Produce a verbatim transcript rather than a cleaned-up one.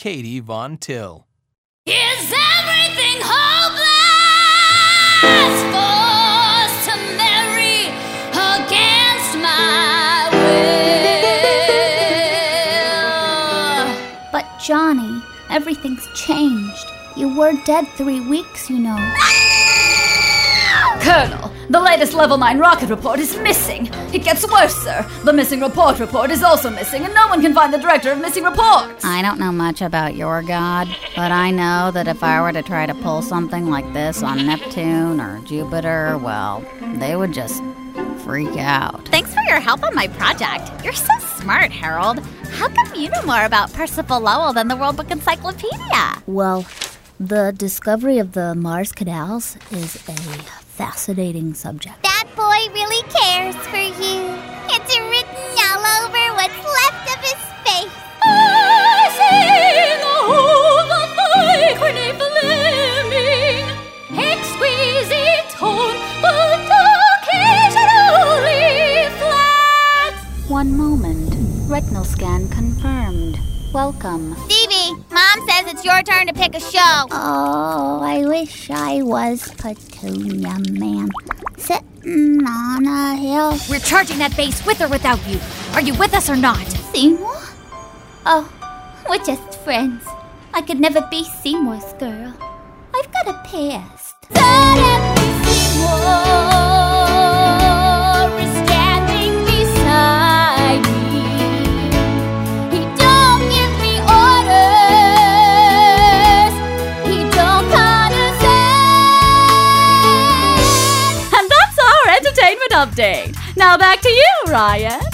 Katie Von Till. Is everything hopeless? Forced to marry against my will. But Johnny, everything's changed. You were dead three weeks, you know. Colonel, the latest Level nine rocket report is missing. It gets worse, sir. The missing report report is also missing, and no one can find the director of missing reports. I don't know much about your god, but I know that if I were to try to pull something like this on Neptune or Jupiter, well, they would just freak out. Thanks for your help on my project. You're so smart, Harold. How come you know more about Percival Lowell than the World Book Encyclopedia? Well, the discovery of the Mars canals is a fascinating subject. That boy really cares for you. It's written all over what's left of his face. I sing of the thickening flaming, exquisite tone, but occasionally flat. One moment. Retinal scan confirmed. Welcome. Stevie, Mom says it's your turn to pick a show. Oh, I wish I was Petunia, ma'am. Sitting on a hill. We're charging that base with or without you. Are you with us or not? Seymour? Oh, we're just friends. I could never be Seymour's girl. I've got a past. Suddenly Seymour is standing beside me. He don't give me orders. He don't condescend. And that's our entertainment update. Now back to you, Ryan.